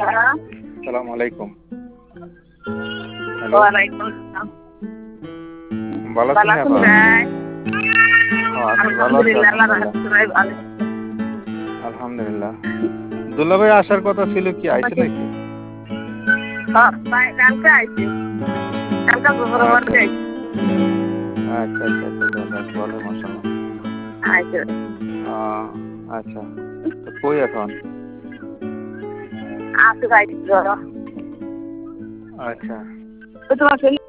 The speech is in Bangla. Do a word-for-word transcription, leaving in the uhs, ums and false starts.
আসসালামু আলাইকুম। হ্যালো। ওয়ালাইকুম আসসালাম। ভালো আছেন ভালো আছেন আপা? ভাই? ও আছি, ভালো আছি আলহামদুলিল্লাহ, আল্লাহর আলহামদুলিল্লাহ। রহমতে ভাই ভালো। আলহামদুলিল্লাহ। দুলা ভাই আসার কথা ছিল, কি আইছে নাকি? হ্যাঁ, ভাই কালকে আইছে। কালকে দুপুরের আচ্ছা মধ্যে আইছে। আচ্ছা আচ্ছা আচ্ছা আচ্ছা, যাক ভালো, মাশাআল্লাহ। আইছে। আহ, আচ্ছা, তো কই এখন? আছে ভাই জ্বর। আচ্ছা। তো তোমার ছেলে